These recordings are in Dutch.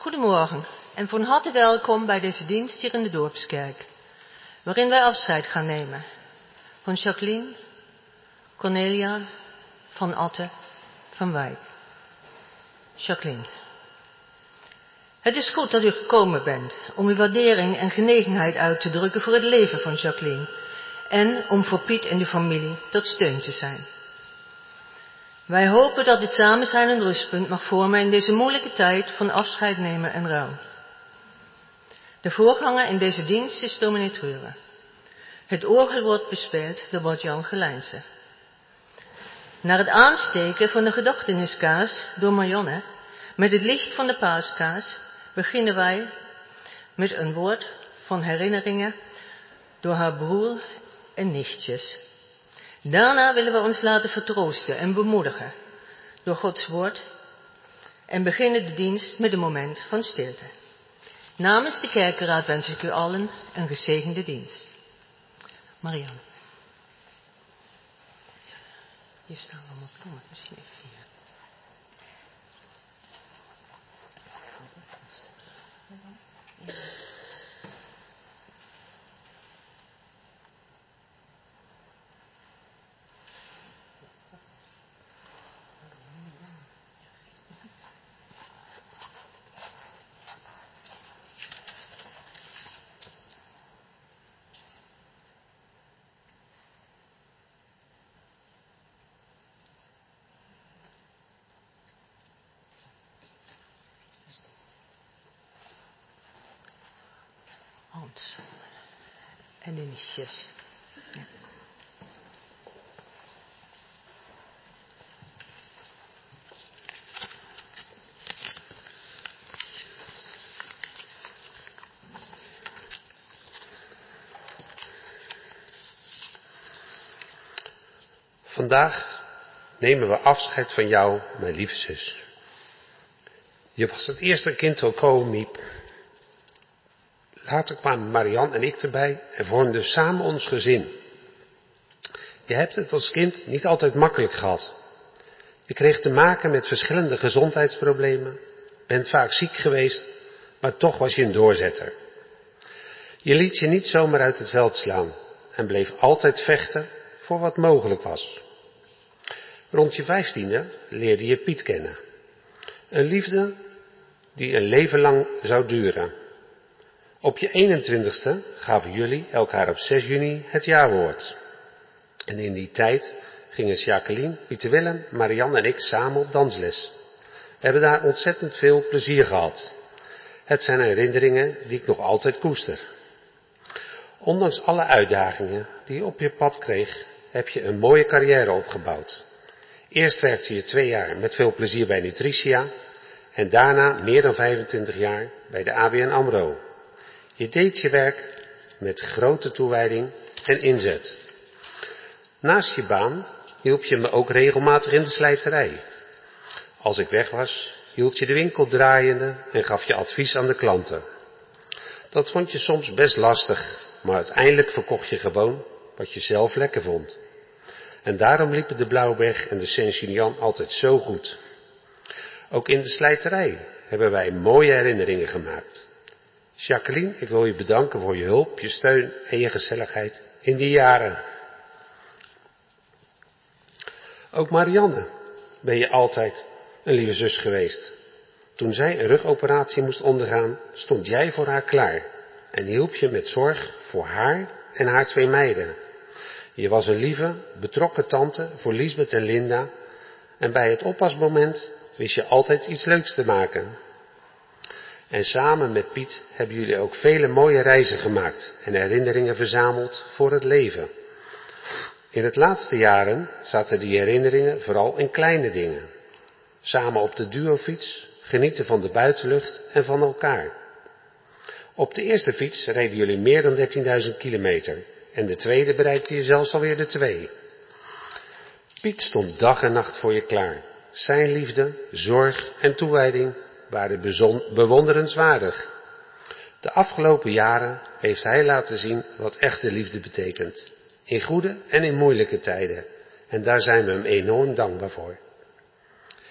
Goedemorgen en van harte welkom bij deze dienst hier in de Dorpskerk, waarin wij afscheid gaan nemen van Jacqueline, Cornelia, Van Atte, Van Wijk. Jacqueline. Het is goed dat u gekomen bent om uw waardering en genegenheid uit te drukken voor het leven van Jacqueline en om voor Piet en de familie tot steun te zijn. Wij hopen dat dit samen zijn een rustpunt mag vormen in deze moeilijke tijd van afscheid nemen en rouw. De voorganger in deze dienst is dominee Treuren. Het orgel wordt bespeeld door Bart-Jan Gelijnse. Na het aansteken van de gedachteniskaars door Marianne met het licht van de paaskaars beginnen wij met een woord van herinneringen door haar broer en nichtjes. Daarna willen we ons laten vertroosten en bemoedigen door Gods woord en beginnen de dienst met een moment van stilte. Namens de kerkenraad wens ik u allen een gezegende dienst. Marianne. Hier staan allemaal bloemen, misschien even hier. Hans en de nichtjes. Ja. Vandaag nemen we afscheid van jou, mijn lieve zus. Je was het eerste kind van Ko Miep. Later kwamen Marianne en ik erbij en vormden samen ons gezin. Je hebt het als kind niet altijd makkelijk gehad. Je kreeg te maken met verschillende gezondheidsproblemen, bent vaak ziek geweest, maar toch was je een doorzetter. Je liet je niet zomaar uit het veld slaan en bleef altijd vechten voor wat mogelijk was. Rond je 15e leerde je Piet kennen. Een liefde die een leven lang zou duren. Op je 21ste gaven jullie elkaar op 6 juni het jaarwoord. En in die tijd gingen Jacqueline, Pieter Willem, Marianne en ik samen op dansles. We hebben daar ontzettend veel plezier gehad. Het zijn herinneringen die ik nog altijd koester. Ondanks alle uitdagingen die je op je pad kreeg, heb je een mooie carrière opgebouwd. Eerst werkte je 2 jaar met veel plezier bij Nutritia en daarna meer dan 25 jaar bij de ABN AMRO. Je deed je werk met grote toewijding en inzet. Naast je baan hielp je me ook regelmatig in de slijterij. Als ik weg was, hield je de winkel draaiende en gaf je advies aan de klanten. Dat vond je soms best lastig, maar uiteindelijk verkocht je gewoon wat je zelf lekker vond. En daarom liepen de Blauwberg en de Saint-Julian altijd zo goed. Ook in de slijterij hebben wij mooie herinneringen gemaakt. Jacqueline, ik wil je bedanken voor je hulp, je steun en je gezelligheid in die jaren. Ook Marianne ben je altijd een lieve zus geweest. Toen zij een rugoperatie moest ondergaan, stond jij voor haar klaar en hielp je met zorg voor haar en haar 2 meiden. Je was een lieve, betrokken tante voor Liesbeth en Linda en bij het oppasmoment wist je altijd iets leuks te maken. En samen met Piet hebben jullie ook vele mooie reizen gemaakt en herinneringen verzameld voor het leven. In het laatste jaren zaten die herinneringen vooral in kleine dingen. Samen op de duofiets, genieten van de buitenlucht en van elkaar. Op de eerste fiets reden jullie meer dan 13.000 kilometer en de tweede bereikte je zelfs alweer de 2. Piet stond dag en nacht voor je klaar. Zijn liefde, zorg en toewijding waren bewonderenswaardig. De afgelopen jaren heeft hij laten zien wat echte liefde betekent. In goede en in moeilijke tijden. En daar zijn we hem enorm dankbaar voor.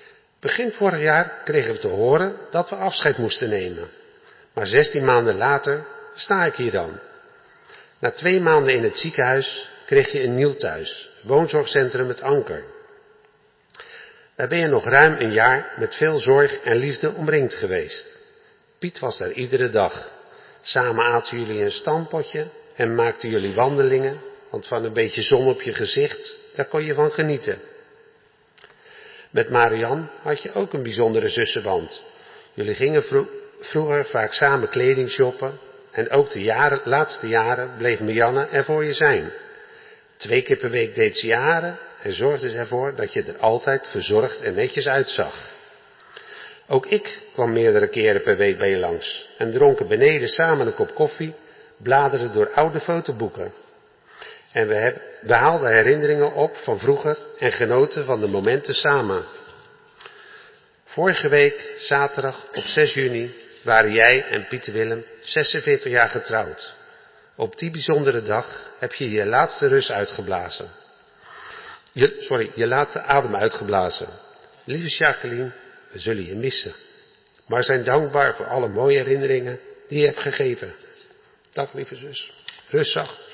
Begin vorig jaar kregen we te horen dat we afscheid moesten nemen. Maar 16 maanden later sta ik hier dan. Na 2 maanden in het ziekenhuis kreeg je een nieuw thuis, woonzorgcentrum Het Anker. Daar ben je nog ruim een jaar met veel zorg en liefde omringd geweest. Piet was daar iedere dag. Samen aten jullie een stampotje en maakten jullie wandelingen, want van een beetje zon op je gezicht, daar kon je van genieten. Met Marianne had je ook een bijzondere zussenband. Jullie gingen vroeger vaak samen kleding shoppen en ook de laatste jaren bleef Marianne er voor je zijn. 2 keer per week deed ze je haren en zorgde ze ervoor dat je er altijd verzorgd en netjes uitzag. Ook ik kwam meerdere keren per week bij je langs en dronken beneden samen een kop koffie, bladerden door oude fotoboeken. En we haalden herinneringen op van vroeger en genoten van de momenten samen. Vorige week, zaterdag op 6 juni, waren jij en Pieter Willem 46 jaar getrouwd. Op die bijzondere dag heb je je laatste rust uitgeblazen. Je laatste adem uitgeblazen. Lieve Jacqueline, we zullen je missen. Maar zijn dankbaar voor alle mooie herinneringen die je hebt gegeven. Dag lieve zus. Rust zacht.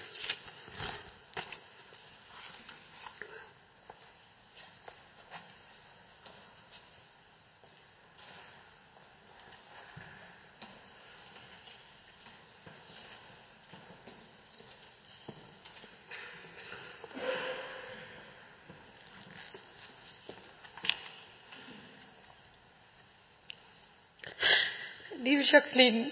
Lieve Jacqueline,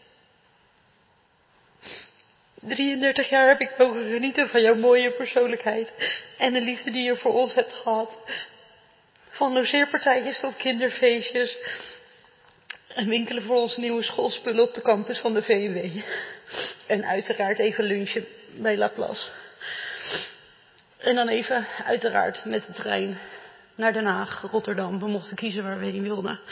33 jaar heb ik mogen genieten van jouw mooie persoonlijkheid en de liefde die je voor ons hebt gehad. Van logeerpartijtjes tot kinderfeestjes en winkelen voor onze nieuwe schoolspullen op de campus van de VMW. En uiteraard even lunchen bij Laplace. En dan even uiteraard met de trein naar Den Haag, Rotterdam. We mochten kiezen waar we heen wilden.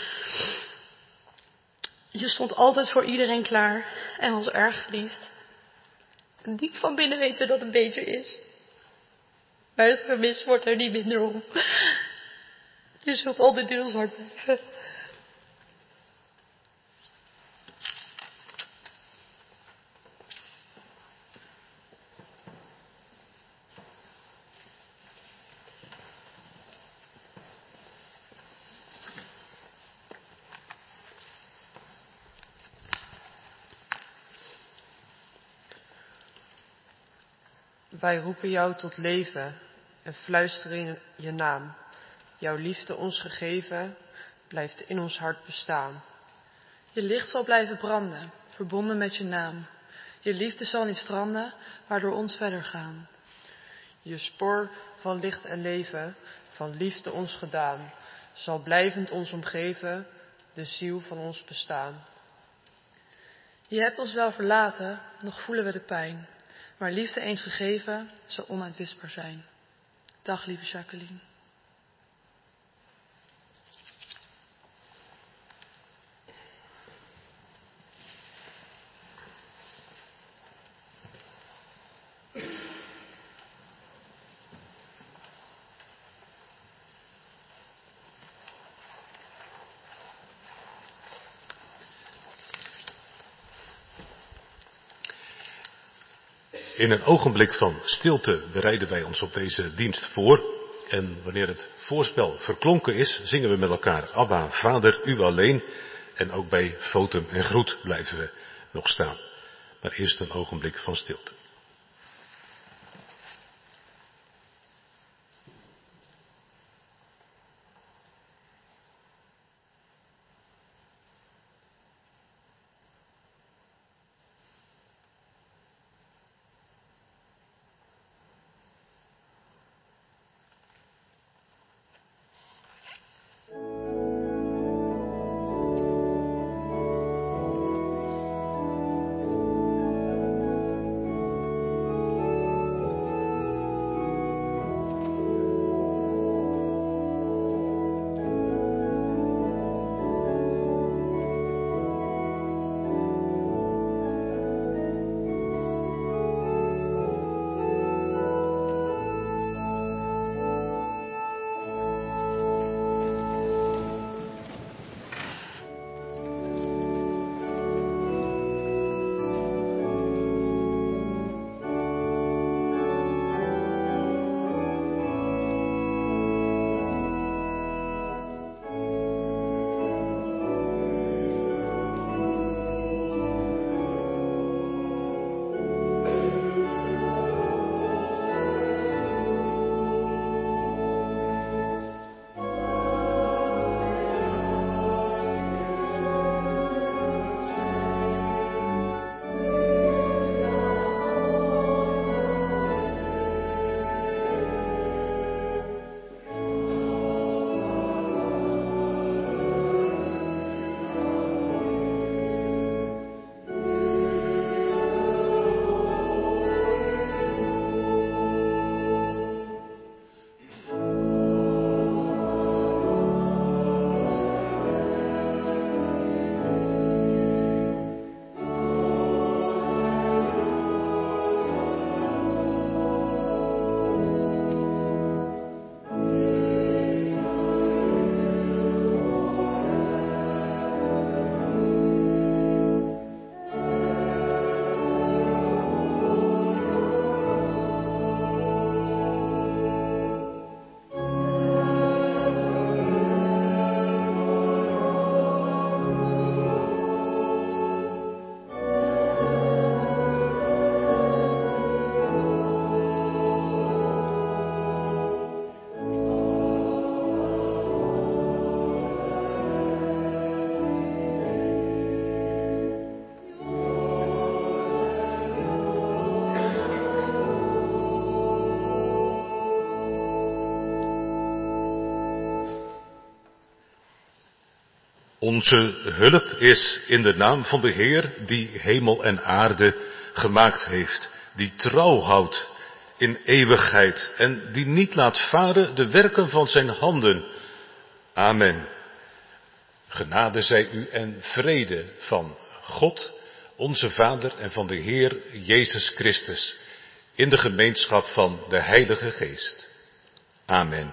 Je stond altijd voor iedereen klaar en was erg geliefd. En diep van binnen weten we dat het beter is. Maar het gemis wordt er niet minder om. Je zult altijd in ons hart blijven. Wij roepen jou tot leven en fluisteren in je naam. Jouw liefde ons gegeven blijft in ons hart bestaan. Je licht zal blijven branden, verbonden met je naam. Je liefde zal niet stranden, maar door ons verder gaan. Je spoor van licht en leven, van liefde ons gedaan, zal blijvend ons omgeven, de ziel van ons bestaan. Je hebt ons wel verlaten, nog voelen we de pijn. Maar liefde eens gegeven, zal onuitwisbaar zijn. Dag lieve Jacqueline. In een ogenblik van stilte bereiden wij ons op deze dienst voor. En wanneer het voorspel verklonken is, zingen we met elkaar Abba, Vader, u alleen. En ook bij Fotum en Groet blijven we nog staan. Maar eerst een ogenblik van stilte. Onze hulp is in de naam van de Heer die hemel en aarde gemaakt heeft, die trouw houdt in eeuwigheid en die niet laat varen de werken van zijn handen. Amen. Genade zij u en vrede van God, onze Vader en van de Heer Jezus Christus, in de gemeenschap van de Heilige Geest. Amen.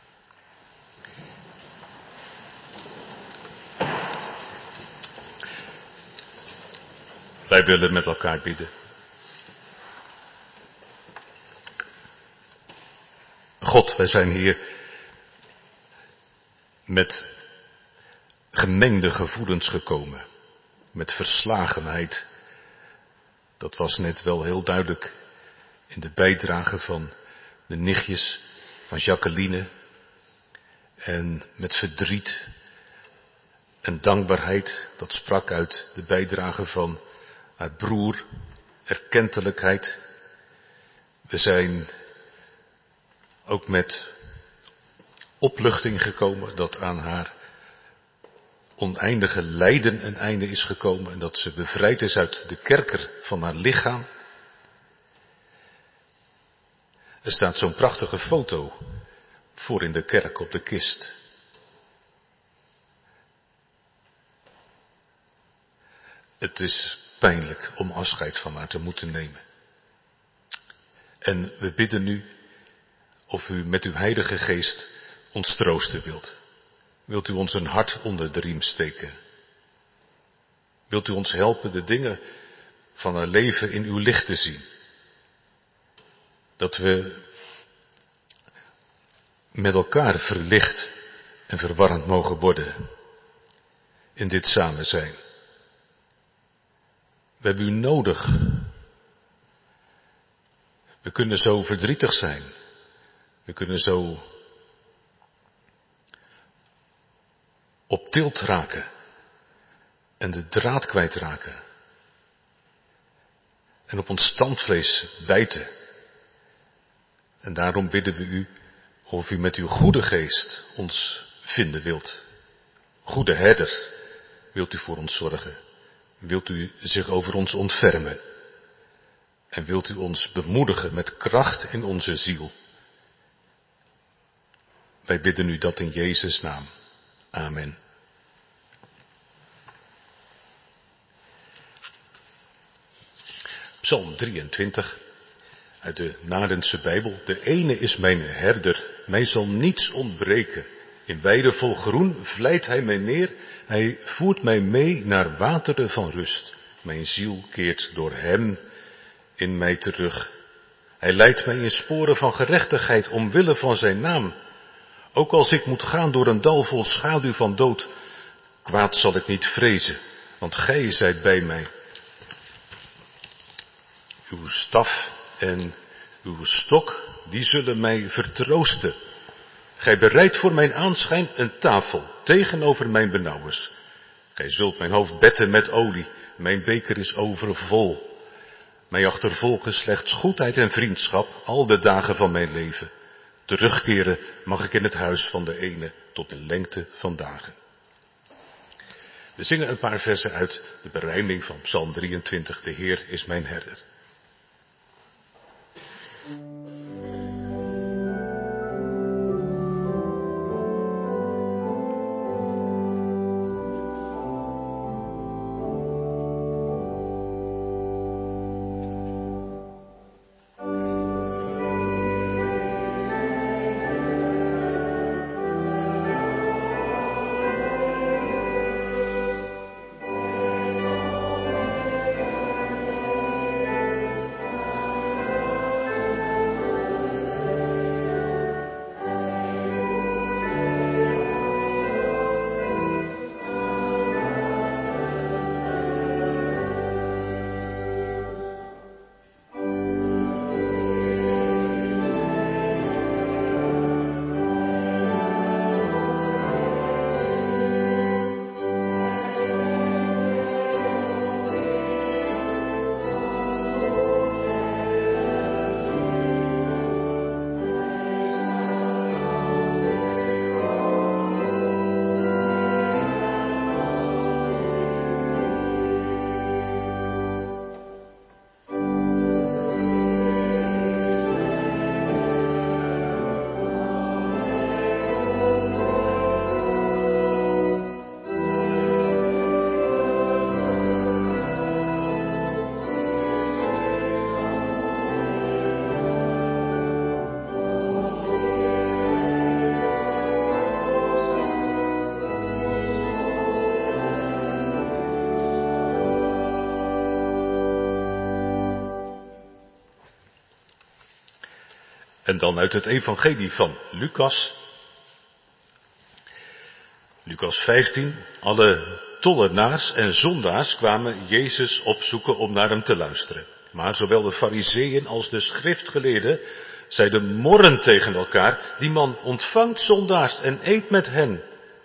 Wij willen met elkaar bidden. God, wij zijn hier met gemengde gevoelens gekomen. Met verslagenheid. Dat was net wel heel duidelijk in de bijdrage van de nichtjes van Jacqueline. En met verdriet en dankbaarheid, dat sprak uit de bijdrage van haar broer, erkentelijkheid. We zijn ook met opluchting gekomen dat aan haar oneindige lijden een einde is gekomen en dat ze bevrijd is uit de kerker van haar lichaam. Er staat zo'n prachtige foto voor in de kerk op de kist. Het is pijnlijk om afscheid van haar te moeten nemen. En we bidden nu of u met uw Heilige Geest ons troosten wilt. Wilt u ons een hart onder de riem steken? Wilt u ons helpen de dingen van haar leven in uw licht te zien? Dat we met elkaar verlicht en verwarrend mogen worden in dit samen zijn. We hebben u nodig. We kunnen zo verdrietig zijn. We kunnen zo op tilt raken en de draad kwijtraken en op ons standvlees bijten. En daarom bidden we u of u met uw goede geest ons vinden wilt. Goede herder, wilt u voor ons zorgen? Wilt u zich over ons ontfermen? En wilt u ons bemoedigen met kracht in onze ziel? Wij bidden u dat in Jezus' naam. Amen. Psalm 23 uit de Naardense Bijbel. De ene is mijn herder, mij zal niets ontbreken. In weiden vol groen vlijt hij mij neer. Hij voert mij mee naar wateren van rust. Mijn ziel keert door hem in mij terug. Hij leidt mij in sporen van gerechtigheid omwille van zijn naam. Ook als ik moet gaan door een dal vol schaduw van dood, kwaad zal ik niet vrezen, want gij zijt bij mij. Uw staf en uw stok, die zullen mij vertroosten. Gij bereidt voor mijn aanschijn een tafel tegenover mijn benauwers. Gij zult mijn hoofd betten met olie, mijn beker is overvol. Mij achtervolgen slechts goedheid en vriendschap al de dagen van mijn leven. Terugkeren mag ik in het huis van de ene tot de lengte van dagen. We zingen een paar versen uit de berijming van Psalm 23. De Heer is mijn herder. En dan uit het evangelie van Lucas. Lucas 15. Alle tollenaars en zondaars kwamen Jezus opzoeken om naar hem te luisteren. Maar zowel de farizeeën als de schriftgeleerden zeiden morrend tegen elkaar: die man ontvangt zondaars en eet met hen.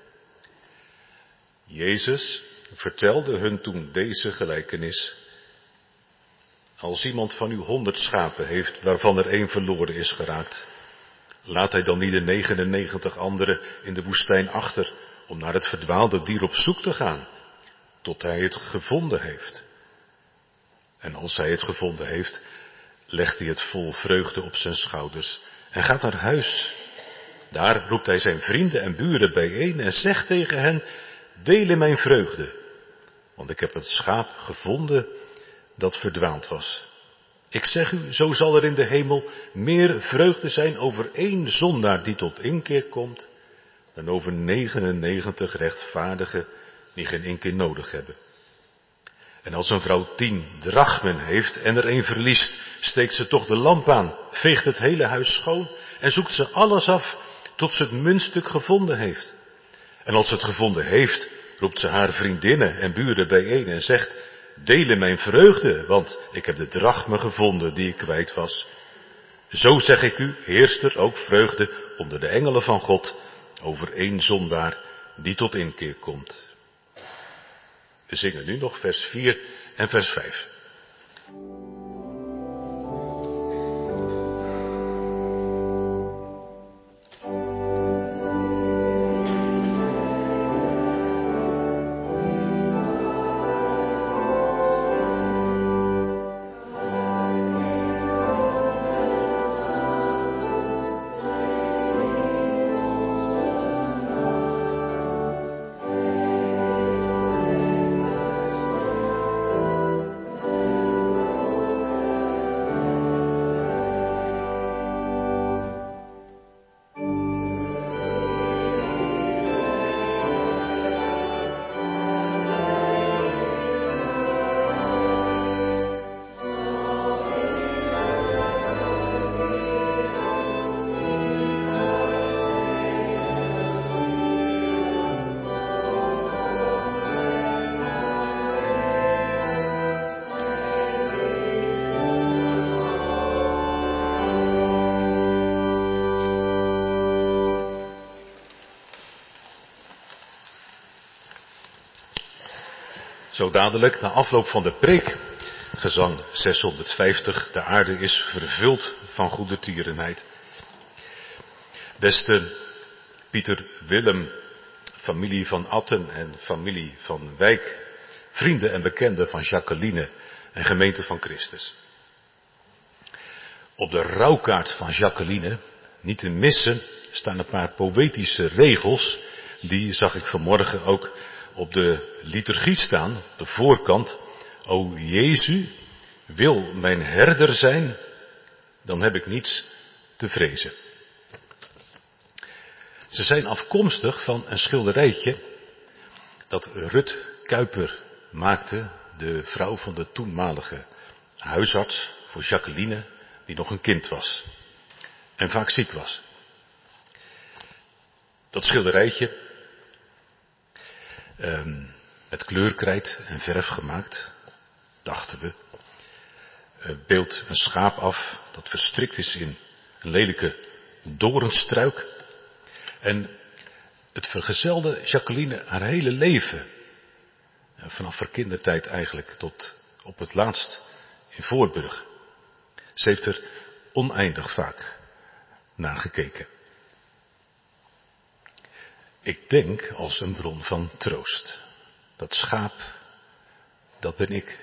Jezus vertelde hun toen deze gelijkenis. Als iemand van u 100 schapen heeft, waarvan er 1 verloren is geraakt, laat hij dan niet de 99 andere in de woestijn achter, om naar het verdwaalde dier op zoek te gaan, tot hij het gevonden heeft. En als hij het gevonden heeft, legt hij het vol vreugde op zijn schouders en gaat naar huis. Daar roept hij zijn vrienden en buren bijeen en zegt tegen hen: deel in mijn vreugde, want ik heb het schaap gevonden dat verdwaald was. Ik zeg u, zo zal er in de hemel meer vreugde zijn over 1 zondaar die tot inkeer komt, dan over 99 rechtvaardigen die geen inkeer nodig hebben. En als een vrouw 10 drachmen heeft en er 1 verliest, steekt ze toch de lamp aan, veegt het hele huis schoon en zoekt ze alles af tot ze het muntstuk gevonden heeft. En als ze het gevonden heeft, roept ze haar vriendinnen en buren bijeen en zegt: deel in mijn vreugde, want ik heb de drachmen gevonden die ik kwijt was. Zo zeg ik u, heerst er ook vreugde onder de engelen van God over 1 zondaar die tot inkeer komt. We zingen nu nog vers 4 en vers 5. Zo dadelijk, na afloop van de preek, gezang 650, de aarde is vervuld van goede tierenheid. Beste Pieter Willem, familie van Atten en familie van Wijk, vrienden en bekenden van Jacqueline en gemeente van Christus. Op de rouwkaart van Jacqueline, niet te missen, staan een paar poëtische regels. Die zag ik vanmorgen ook op de liturgie staan, op de voorkant. O Jezus, wil mijn herder zijn, dan heb ik niets te vrezen. Ze zijn afkomstig van een schilderijtje dat Rut Kuiper maakte, de vrouw van de toenmalige huisarts voor Jacqueline, die nog een kind was en vaak ziek was. Dat schilderijtje, met kleurkrijt en verf gemaakt, dachten we, beeldt een schaap af dat verstrikt is in een lelijke doornstruik. En het vergezelde Jacqueline haar hele leven, vanaf haar kindertijd eigenlijk tot op het laatst in Voorburg. Ze heeft er oneindig vaak naar gekeken. Ik denk als een bron van troost. Dat schaap, dat ben ik.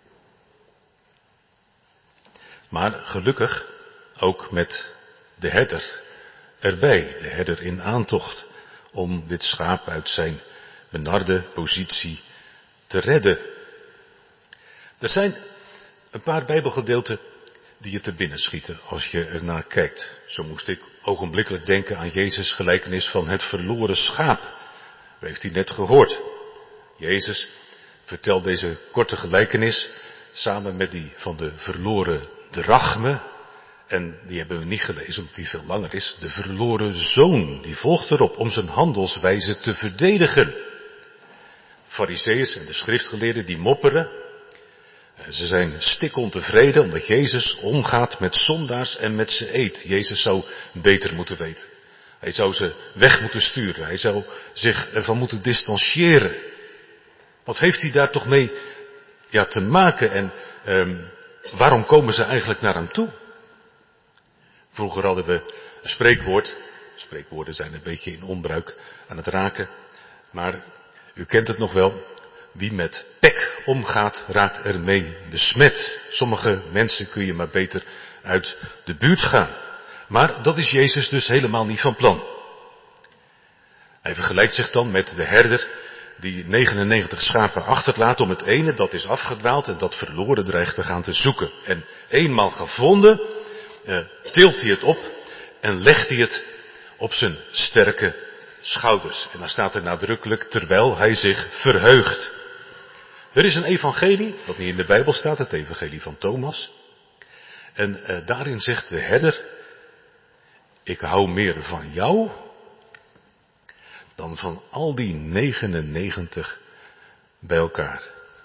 Maar gelukkig ook met de herder erbij, de herder in aantocht, om dit schaap uit zijn benarde positie te redden. Er zijn een paar Bijbelgedeelten die je te binnen schieten als je ernaar kijkt. Zo moest ik ogenblikkelijk denken aan Jezus' gelijkenis van het verloren schaap. U heeft die net gehoord. Jezus vertelt deze korte gelijkenis samen met die van de verloren drachme. En die hebben we niet gelezen omdat die veel langer is. De verloren zoon, die volgt erop om zijn handelswijze te verdedigen. Farizeeërs en de schriftgeleerden die mopperen. Ze zijn stikontevreden omdat Jezus omgaat met zondaars en met ze eet. Jezus zou beter moeten weten. Hij zou ze weg moeten sturen. Hij zou zich ervan moeten distancieren. Wat heeft hij daar toch mee te maken en waarom komen ze eigenlijk naar hem toe? Vroeger hadden we een spreekwoord. Spreekwoorden zijn een beetje in onbruik aan het raken. Maar u kent het nog wel. Wie met pek omgaat, raakt ermee besmet. Sommige mensen kun je maar beter uit de buurt gaan. Maar dat is Jezus dus helemaal niet van plan. Hij vergelijkt zich dan met de herder die 99 schapen achterlaat om het ene dat is afgedwaald en dat verloren dreigt te gaan te zoeken. En eenmaal gevonden, tilt hij het op en legt hij het op zijn sterke schouders. En dan staat er nadrukkelijk, terwijl hij zich verheugt. Er is een evangelie, dat niet in de Bijbel staat, het evangelie van Thomas. En daarin zegt de herder, ik hou meer van jou dan van al die 99 bij elkaar.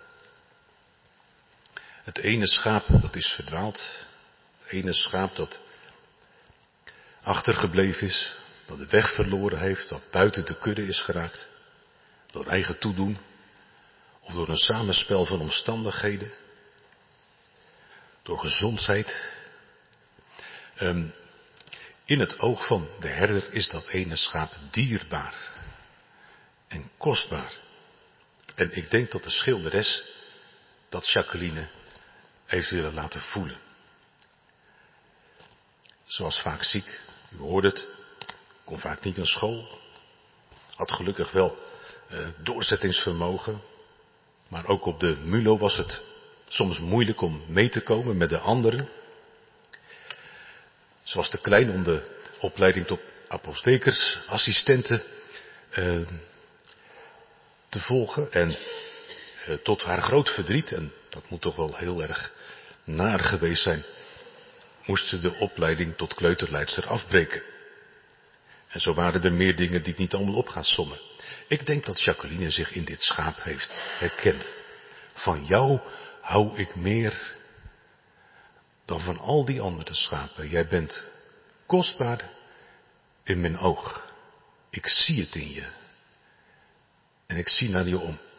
Het ene schaap dat is verdwaald, het ene schaap dat achtergebleven is, dat de weg verloren heeft, dat buiten de kudde is geraakt, door eigen toedoen of door een samenspel van omstandigheden, door gezondheid. In het oog van de herder is dat ene schaap dierbaar en kostbaar. En ik denk dat de schilderes dat Jacqueline heeft willen laten voelen. Ze was vaak ziek, u hoort het, kon vaak niet naar school, had gelukkig wel doorzettingsvermogen, maar ook op de MULO was het soms moeilijk om mee te komen met de anderen. Ze was te klein om de opleiding tot apothekersassistente te volgen. En tot haar groot verdriet, en dat moet toch wel heel erg naar geweest zijn, moest ze de opleiding tot kleuterleidster afbreken. En zo waren er meer dingen die ik niet allemaal op ga sommen. Ik denk dat Jacqueline zich in dit schaap heeft herkend. Van jou hou ik meer dan van al die andere schapen. Jij bent kostbaar in mijn oog. Ik zie het in je. En ik zie naar je om.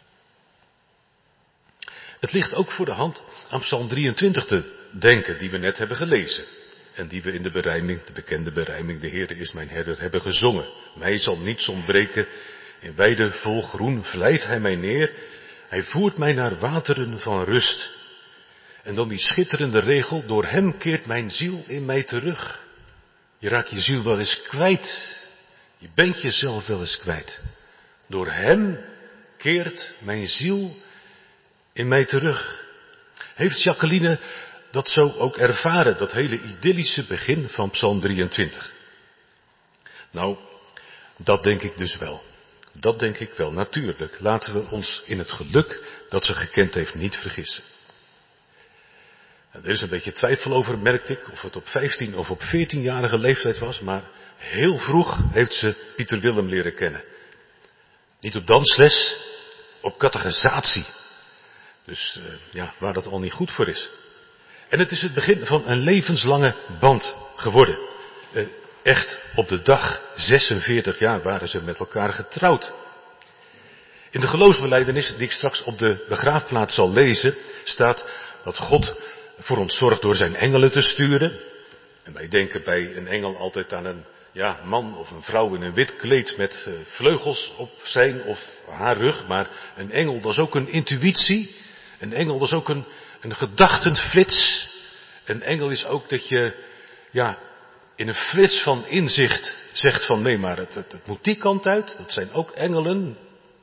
Het ligt ook voor de hand aan Psalm 23 te denken, die we net hebben gelezen. En die we in de berijming, de bekende berijming, de Heere is mijn herder, hebben gezongen. Mij zal niets ontbreken, in weide vol groen vlijt hij mij neer. Hij voert mij naar wateren van rust. En dan die schitterende regel, door hem keert mijn ziel in mij terug. Je raakt je ziel wel eens kwijt. Je bent jezelf wel eens kwijt. Door hem keert mijn ziel in mij terug. Heeft Jacqueline dat zo ook ervaren, dat hele idyllische begin van Psalm 23? Nou, dat denk ik dus wel. Dat denk ik wel, natuurlijk. Laten we ons in het geluk dat ze gekend heeft niet vergissen. Er is een beetje twijfel over, merkte ik, of het op 15 of op 14-jarige leeftijd was, maar heel vroeg heeft ze Pieter Willem leren kennen. Niet op dansles, op catechisatie. Dus waar dat al niet goed voor is. En het is het begin van een levenslange band geworden. Echt, op de dag 46 jaar waren ze met elkaar getrouwd. In de geloofsbelijdenis, die ik straks op de begraafplaats zal lezen, staat dat God voor ons zorgt door zijn engelen te sturen. En wij denken bij een engel altijd aan een man of een vrouw in een wit kleed met vleugels op zijn of haar rug. Maar een engel, dat is ook een intuïtie. Een engel, dat is ook een gedachtenflits. Een engel is ook dat je in een flits van inzicht zegt van nee, maar het moet die kant uit. Dat zijn ook engelen.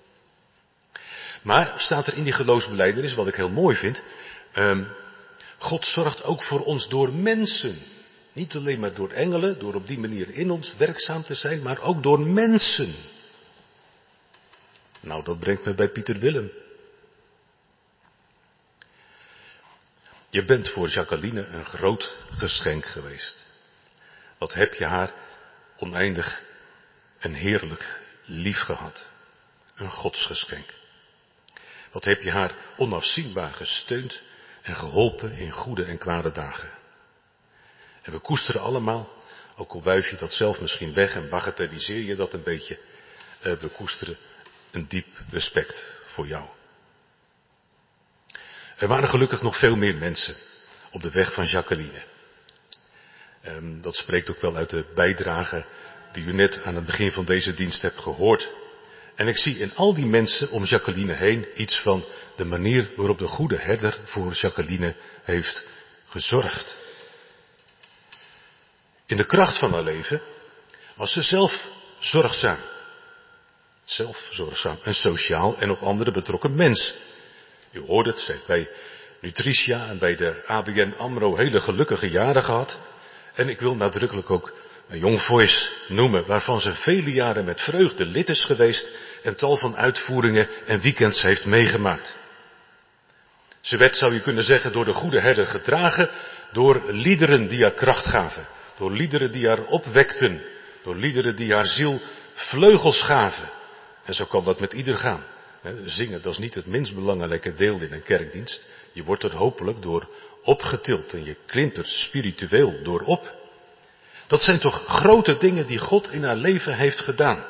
Maar staat er in die geloofsbelijdenis, wat ik heel mooi vind, God zorgt ook voor ons door mensen. Niet alleen maar door engelen, door op die manier in ons werkzaam te zijn, maar ook door mensen. Nou, dat brengt me bij Pieter Willem. Je bent voor Jacqueline een groot geschenk geweest. Wat heb je haar oneindig en heerlijk lief gehad. Een godsgeschenk. Wat heb je haar onafzienbaar gesteund en geholpen in goede en kwade dagen. En we koesteren allemaal, ook al wuif je dat zelf misschien weg en bagatelliseer je dat een beetje, we koesteren een diep respect voor jou. Er waren gelukkig nog veel meer mensen op de weg van Jacqueline. Dat spreekt ook wel uit de bijdrage die u net aan het begin van deze dienst hebt gehoord. En ik zie in al die mensen om Jacqueline heen iets van de manier waarop de goede herder voor Jacqueline heeft gezorgd. In de kracht van haar leven was ze zelf zorgzaam. Zelfzorgzaam en sociaal en op anderen betrokken mens. U hoort het, ze heeft bij Nutritia en bij de ABN AMRO hele gelukkige jaren gehad. En ik wil nadrukkelijk ook een Young Voice noemen, waarvan ze vele jaren met vreugde lid is geweest en tal van uitvoeringen en weekends heeft meegemaakt. Ze werd, zou je kunnen zeggen, door de goede herder gedragen, door liederen die haar kracht gaven, door liederen die haar opwekten, door liederen die haar ziel vleugels gaven. En zo kan dat met ieder gaan. Zingen, dat is niet het minst belangrijke deel in een kerkdienst. Je wordt er hopelijk door opgetild en je klimt er spiritueel door op. Dat zijn toch grote dingen die God in haar leven heeft gedaan.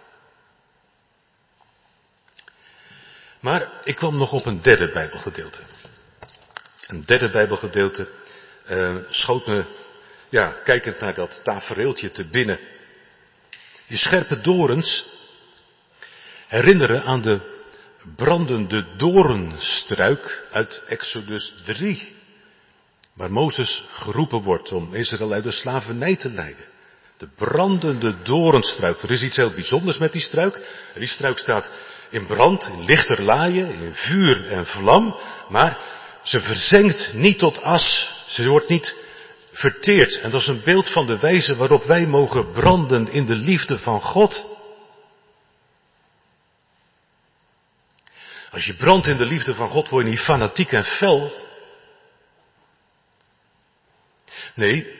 Maar ik kwam nog op een derde Bijbelgedeelte. Een derde Bijbelgedeelte schoot me, kijkend naar dat tafereeltje te binnen. Die scherpe dorens herinneren aan de brandende doornstruik uit Exodus 3. Waar Mozes geroepen wordt om Israël uit de slavernij te leiden. De brandende doornstruik. Er is iets heel bijzonders met die struik. Die struik staat in brand, in lichterlaaien, in vuur en vlam. Maar ze verzengt niet tot as. Ze wordt niet verteerd. En dat is een beeld van de wijze waarop wij mogen branden in de liefde van God. Als je brandt in de liefde van God, word je niet fanatiek en fel. Nee,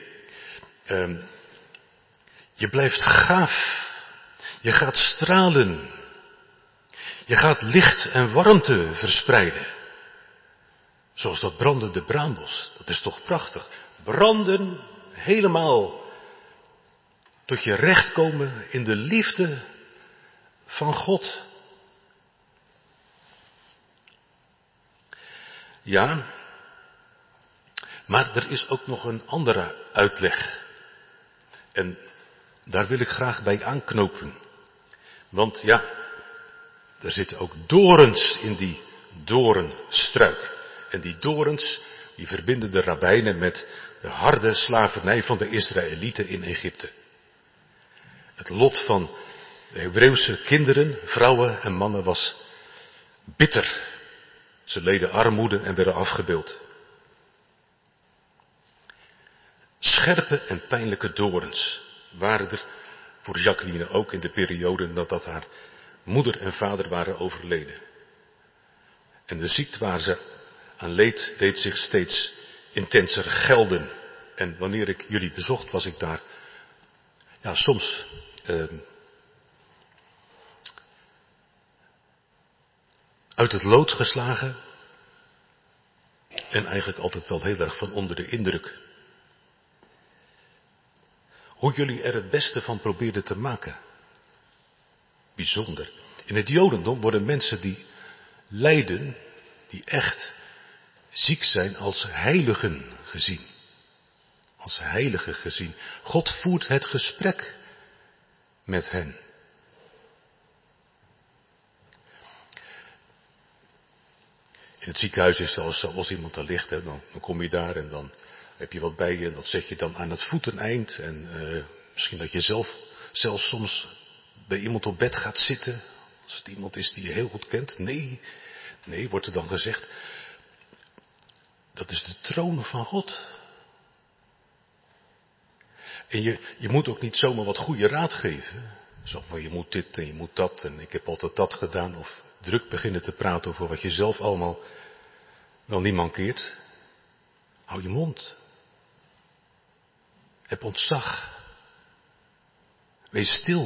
je blijft gaaf. Je gaat stralen. Je gaat licht en warmte verspreiden. Zoals dat brandende braambos. Dat is toch prachtig. Branden helemaal tot je recht komen in de liefde van God. Ja, maar er is ook nog een andere uitleg. En daar wil ik graag bij aanknopen. Want ja, er zitten ook dorens in die doornstruik. En die dorens, die verbinden de rabbijnen met de harde slavernij van de Israëlieten in Egypte. Het lot van de Hebreeuwse kinderen, vrouwen en mannen was bitter. Ze leden armoede en werden afgebeeld. Scherpe en pijnlijke dorens waren er voor Jacqueline ook in de periode nadat haar moeder en vader waren overleden. En de ziekte waar ze aan leed deed zich steeds intenser gelden. En wanneer ik jullie bezocht was ik daar soms uit het lood geslagen en eigenlijk altijd wel heel erg van onder de indruk. Hoe jullie er het beste van probeerden te maken. Bijzonder. In het Jodendom worden mensen die lijden, die echt ziek zijn, als heiligen gezien. Als heiligen gezien. God voert het gesprek met hen. In het ziekenhuis is het als iemand daar ligt, dan kom je daar en dan heb je wat bij je en dat zet je dan aan het voeteneind. En misschien dat je zelfs soms bij iemand op bed gaat zitten, als het iemand is die je heel goed kent. Nee, wordt er dan gezegd, dat is de troon van God. En je moet ook niet zomaar wat goede raad geven. Zo van je moet dit en je moet dat en ik heb altijd dat gedaan. Of druk beginnen te praten over wat je zelf allemaal wel niet mankeert. Hou je mond. Heb ontzag. Wees stil.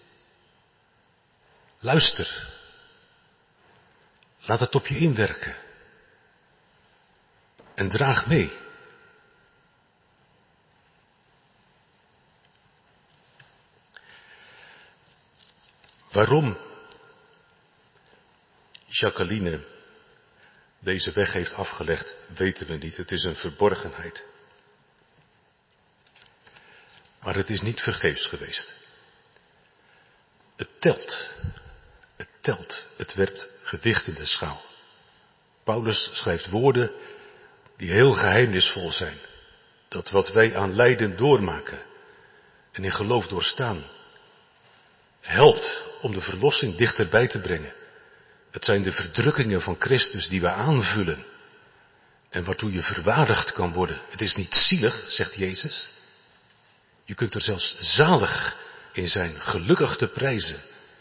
Luister. Laat het op je inwerken. En draag mee. Waarom Jacqueline deze weg heeft afgelegd, weten we niet. Het is een verborgenheid. Maar het is niet vergeefs geweest. Het telt. Het telt. Het werpt gewicht in de schaal. Paulus schrijft woorden die heel geheimnisvol zijn. Dat wat wij aan lijden doormaken en in geloof doorstaan, helpt om de verlossing dichterbij te brengen. Het zijn de verdrukkingen van Christus die we aanvullen en waartoe je verwaardigd kan worden. Het is niet zielig, zegt Jezus. Je kunt er zelfs zalig in zijn, gelukkig te prijzen.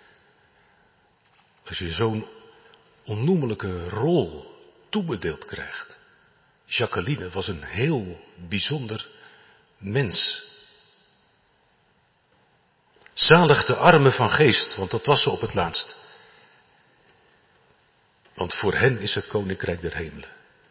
Als je zo'n onnoemelijke rol toebedeeld krijgt. Jacqueline was een heel bijzonder mens. Zalig de armen van geest, want dat was ze op het laatst. Want voor hen is het koninkrijk der hemelen.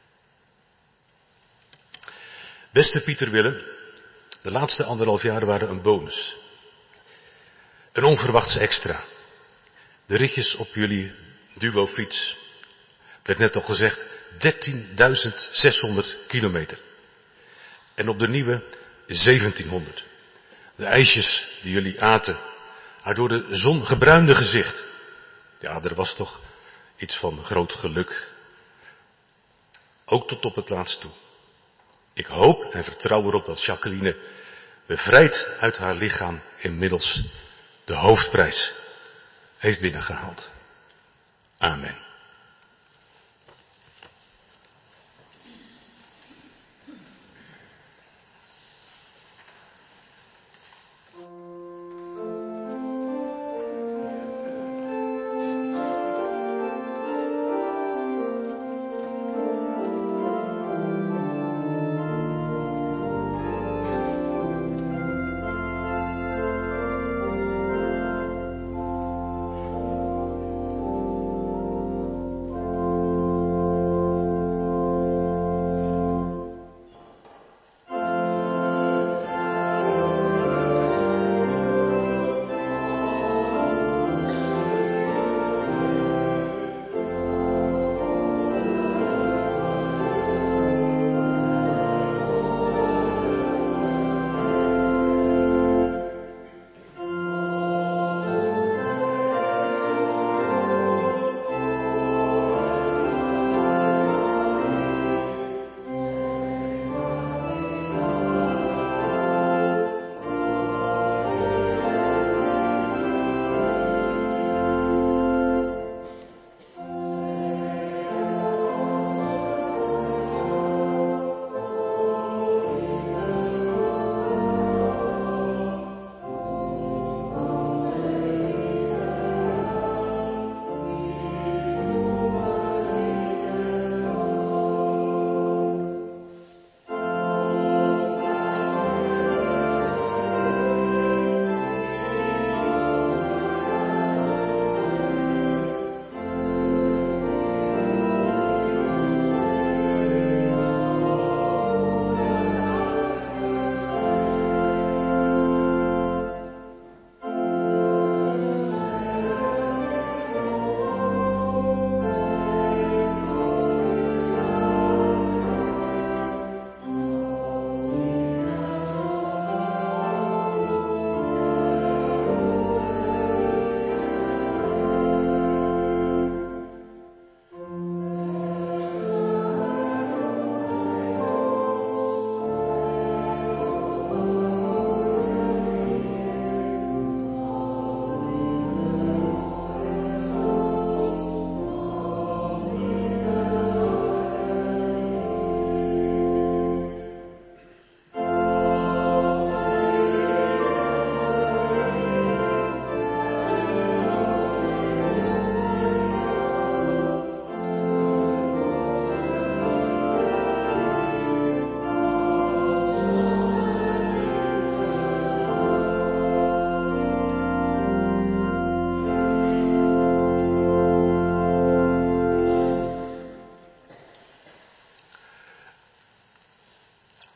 Beste Pieter Willem, de laatste 1,5 jaar waren een bonus. Een onverwachts extra. De ritjes op jullie duo-fiets. Werd net al gezegd, 13.600 kilometer. En op de nieuwe 1700. De ijsjes die jullie aten. Haar door de zon gebruinde gezicht. Ja, er was toch iets van groot geluk. Ook tot op het laatst toe. Ik hoop en vertrouw erop dat Jacqueline bevrijd uit haar lichaam inmiddels de hoofdprijs heeft binnengehaald. Amen.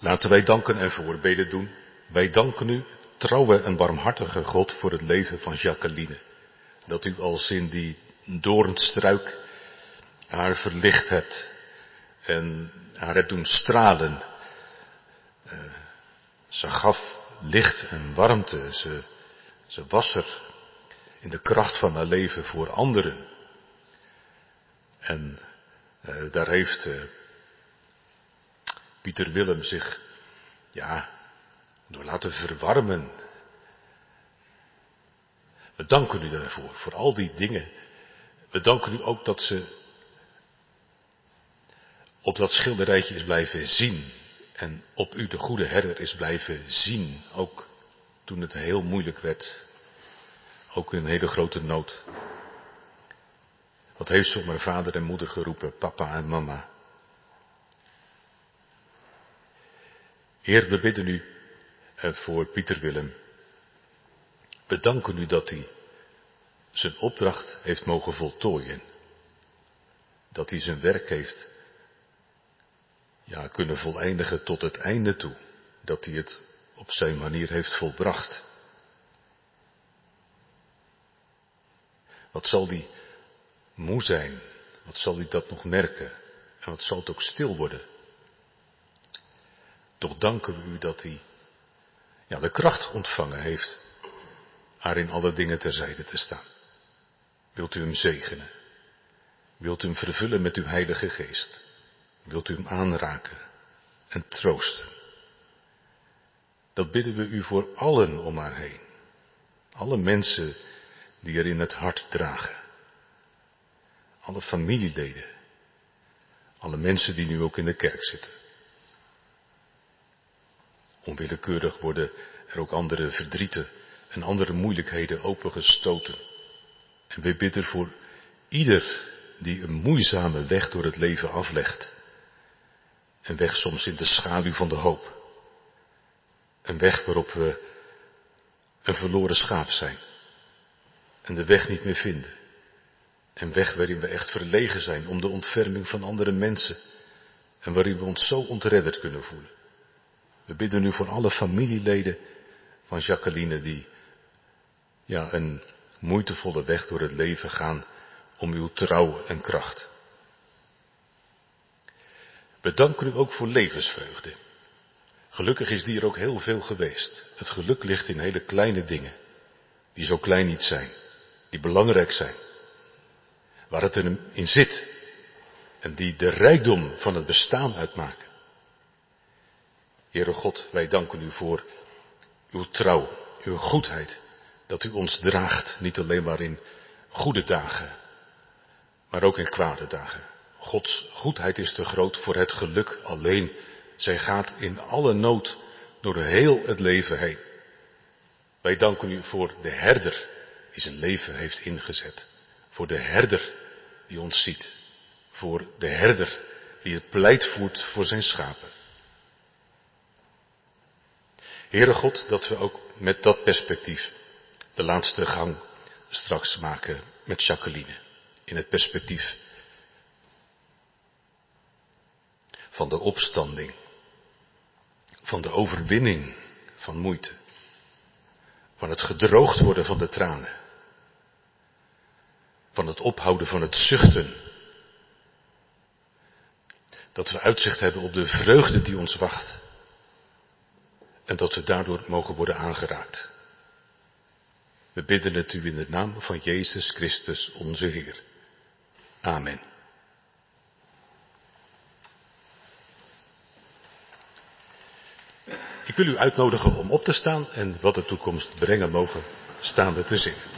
Laten wij danken en voorbeden doen. Wij danken u, trouwe en barmhartige God, voor het leven van Jacqueline. Dat u als in die doornstruik haar verlicht hebt en haar hebt doen stralen. Ze gaf licht en warmte. Ze was er in de kracht van haar leven voor anderen. En daar heeft Pieter Willem zich door laten verwarmen. We danken u daarvoor, voor al die dingen. We danken u ook dat ze op dat schilderijtje is blijven zien. En op u, de goede herder, is blijven zien. Ook toen het heel moeilijk werd. Ook in een hele grote nood. Wat heeft ze op haar vader en moeder geroepen, papa en mama. Heer, we bidden u voor Pieter Willem. We danken u dat hij zijn opdracht heeft mogen voltooien. Dat hij zijn werk heeft kunnen voleindigen tot het einde toe. Dat hij het op zijn manier heeft volbracht. Wat zal die moe zijn? Wat zal hij dat nog merken? En wat zal het ook stil worden? Toch danken we u dat hij de kracht ontvangen heeft haar in alle dingen terzijde te staan. Wilt u hem zegenen? Wilt u hem vervullen met uw Heilige Geest? Wilt u hem aanraken en troosten? Dat bidden we u voor allen om haar heen. Alle mensen die er in het hart dragen. Alle familieleden. Alle mensen die nu ook in de kerk zitten. Onwillekeurig worden er ook andere verdrieten en andere moeilijkheden opengestoten. En we bidden voor ieder die een moeizame weg door het leven aflegt. Een weg soms in de schaduw van de hoop. Een weg waarop we een verloren schaap zijn. En de weg niet meer vinden. Een weg waarin we echt verlegen zijn om de ontferming van andere mensen. En waarin we ons zo ontredderd kunnen voelen. We bidden nu voor alle familieleden van Jacqueline die een moeitevolle weg door het leven gaan om uw trouw en kracht. We danken u ook voor levensvreugde. Gelukkig is die er ook heel veel geweest. Het geluk ligt in hele kleine dingen, die zo klein niet zijn, die belangrijk zijn, waar het er in zit en die de rijkdom van het bestaan uitmaken. Heere God, wij danken u voor uw trouw, uw goedheid, dat u ons draagt, niet alleen maar in goede dagen, maar ook in kwade dagen. Gods goedheid is te groot voor het geluk alleen. Zij gaat in alle nood door heel het leven heen. Wij danken u voor de herder die zijn leven heeft ingezet. Voor de herder die ons ziet. Voor de herder die het pleit voert voor zijn schapen. Heere God, dat we ook met dat perspectief de laatste gang straks maken met Jacqueline. In het perspectief van de opstanding, van de overwinning van moeite, van het gedroogd worden van de tranen, van het ophouden van het zuchten, dat we uitzicht hebben op de vreugde die ons wacht en dat we daardoor mogen worden aangeraakt. We bidden het u in de naam van Jezus Christus onze Heer. Amen. Ik wil u uitnodigen om op te staan en wat de toekomst brengen mogen staande te zingen.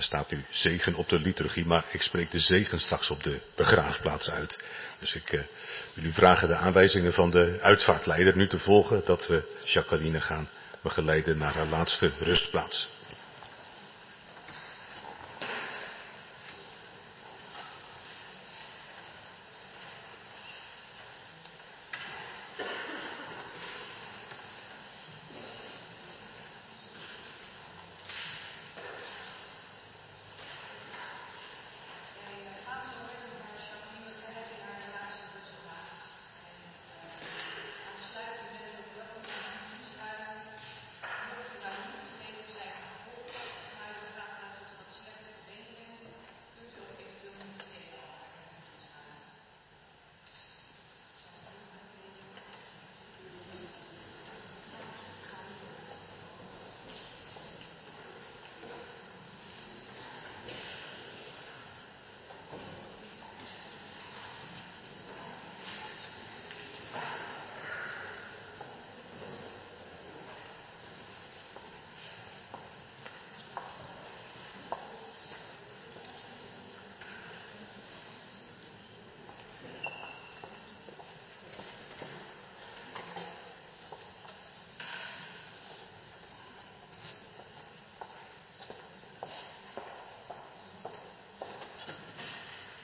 staat nu zegen op de liturgie, maar ik spreek de zegen straks op de begraafplaats uit. Dus ik wil u vragen de aanwijzingen van de uitvaartleider nu te volgen, dat we Jacqueline gaan begeleiden naar haar laatste rustplaats.